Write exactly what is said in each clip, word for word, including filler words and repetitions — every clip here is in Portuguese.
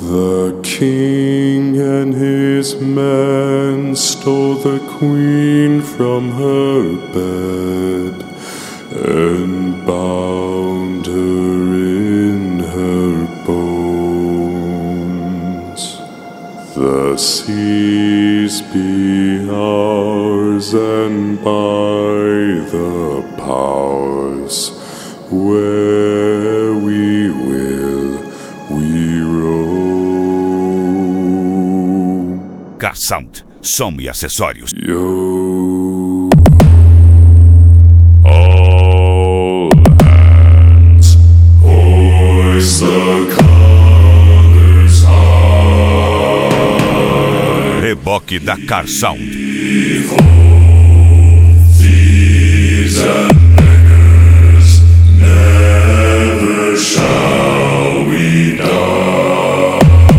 The king and his men stole the queen from her bed and bound her in her bones. The seas be ours, and by the powers where we will we roam. Car Sound, som e acessórios. Yo. All hands, hoist the colors high. Reboque da Car Sound. Thieves and beggars, never shall we die.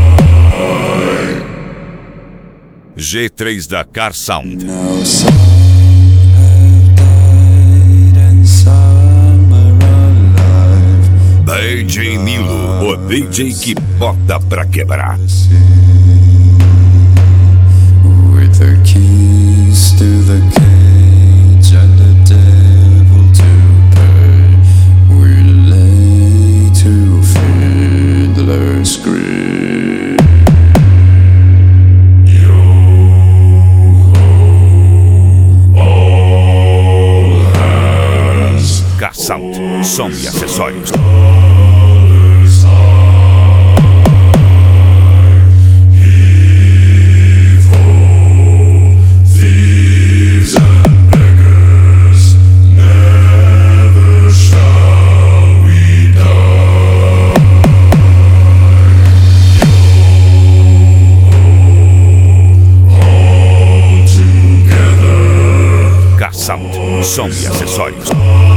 G três da Car Sound. Now some have died and some are alive. D J Nilo, o D J que bota pra quebrar. With the keys to the cage and the devil to pay, we lay to Fiddler's Grave. Yo ho, all hands. Car Sound, som e acessórios. Colors high, heave ho, thieves and beggars, never shall we die. Yo ho, all together. Car Sound, som e acessórios. Colors